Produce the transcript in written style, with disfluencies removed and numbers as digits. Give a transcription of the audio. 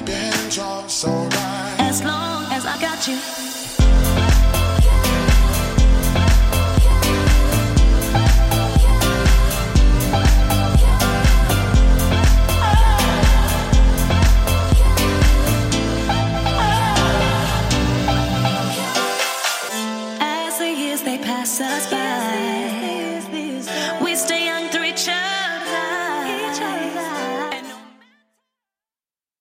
bend your soul right. As long as I got you. As the years they pass us by, we stay